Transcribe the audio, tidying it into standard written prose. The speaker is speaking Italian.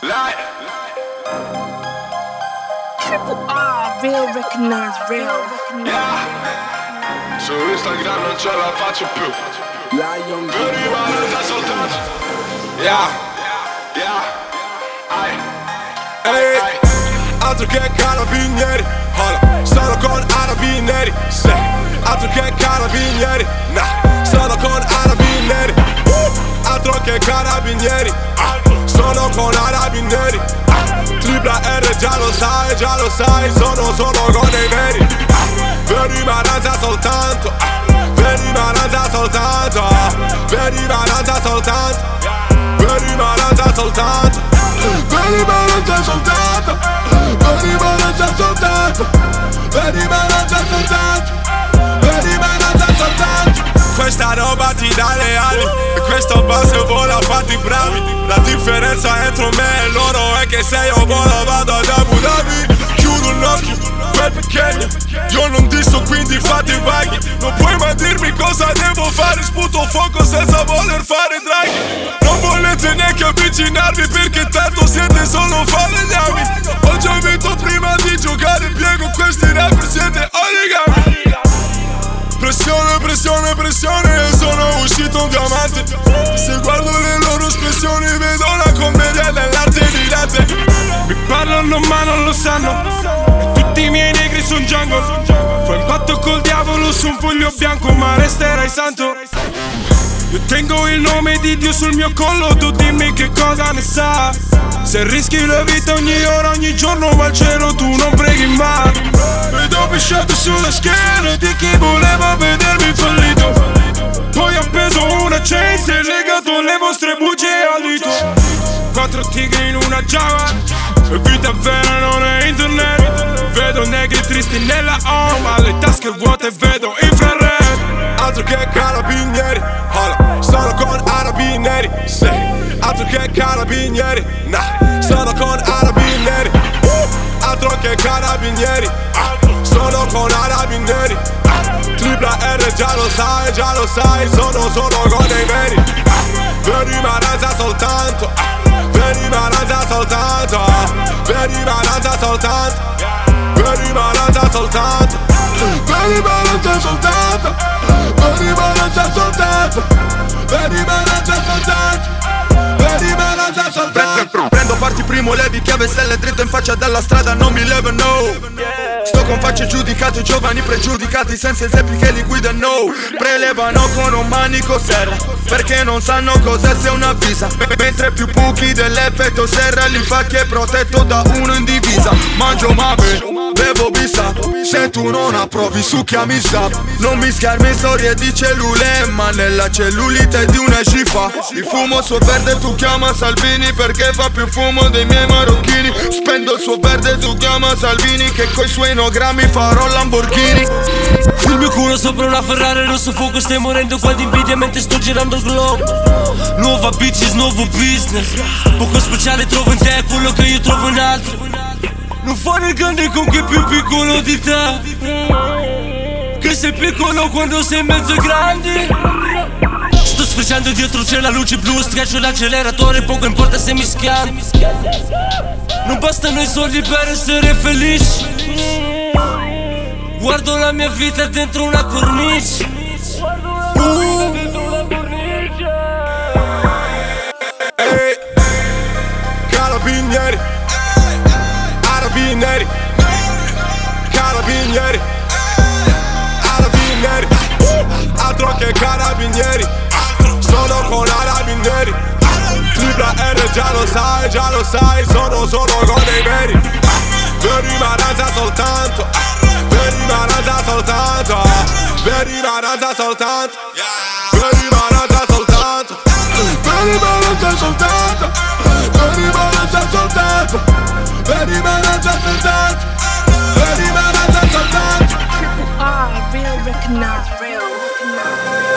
Triple R, real recognize, real recognize. Su Instagram non ce la faccio più. Per rimanere da soltanto. Ehi, altro che carabinieri. Hola, sono con arabi neri. Sì, altro che carabinieri. Nah, sono con arabi neri. Altro che carabinieri. Sono con arabi neri. Tripla R, già lo sai, sono con i veri. Per rimanenza soltanto. Per rimanenza soltanto. Per rimanenza soltanto. Per rimanenza soltanto. Per rimanenza soltanto. Per rimanenza soltanto. Per rimanenza soltanto. Per rimanenza soltanto. Questa roba ti dà le ali e questo basso vola fatti bravi. La differenza entro me e loro è che se io volo vado ad Abu Dhabi. Chiudo un occhio, quel pequeño. Io non disso quindi fate vaghi. Non puoi mai dirmi cosa devo fare. Sputo fuoco senza voler fare draghi. Non volete neanche avvicinarvi perché tanto siete solo falegnami. Ho già vinto prima di giocare. Piego questi rapper siete origami. Pressione, pressione, pressione, sono uscito un diamante. Se guardo le loro espressioni vedo la commedia dell'arte di Dante. Mi parlano ma non lo sanno, e tutti i miei negri son jungle. Fai un patto col diavolo su un foglio bianco ma resterai santo. Io tengo il nome di Dio sul mio collo, tu dimmi che cosa ne sa. Se rischi la vita ogni ora, ogni giorno va al cielo, tu non preghi mai. Vedo pisciato sulla schiena di chi voleva vedermi fallito. Poi ho appeso una chain, si è legato le vostre bugie al dito. 4 tigri in una giava, e vita vera non è internet. Vedo negri tristi nella home, alle tasche vuote vedo infrared. Altro che carabinieri, hola, sono con arabi neri. Sì, altro che carabinieri, nah, sono con arabi neri. Altro che carabinieri, sono con arabi neri. Tripla R, già lo sai, sono con i veri. Per rimanenza soltanto. Per rimanenza soltanto. Per rimanenza soltanto. Per rimanenza soltanto. Per rimanenza soltanto. Per rimanenza soltanto. Per rimanenza soltanto. Per rimanenza soltanto. Prendo parti primo, levi chiave, stelle dritto in faccia della strada, non mi levo, no. Sto con facce giudicate, giovani pregiudicati senza esempi che li guidano. Prelevano con un manico serra, perché non sanno cos'è una visa. Mentre più buchi dell'effetto serra, l'infacchi è protetto da uno in divisa. Mangio mame, bevo bisa, se tu non approvi succhiami sap. Non mischiarmi storie di cellule, ma nella cellulite di una scifa. Il fumo suo verde, tu chiama Salvini, perché fa più fumo dei miei marocchini. Spendo il suo verde, tu chiama Salvini, che coi suoi grammi farò Lamborghini. Il mio culo sopra una Ferrari, rosso fuoco, stai morendo qua di invidia mentre sto girando il globo. Nuova bitches, nuovo business. Poco speciale trovo in te quello che io trovo in altri. Non fare il grande con chi è più piccolo di te, che sei piccolo quando sei mezzo grande. Sto sfrecciando dietro c'è la luce blu, schiaccio l'acceleratore, poco importa se mi schianto. Non bastano i soldi per essere felici. Guardo la mia vita dentro una cornice. Ehi, carabinieri, arabi neri. Carabinieri, arabi neri. Altro che carabinieri, sono con arabi neri. Tripla R, già lo sai, sono con i veri. Per rimanenza soltanto. Per rimanenza soltanto. Per rimanenza soltanto. Per rimanenza soltanto. Per rimanenza soltanto. Per rimanenza soltanto. Per rimanenza soltanto. Per rimanenza soltanto. Triple R, real recognize, real recognize.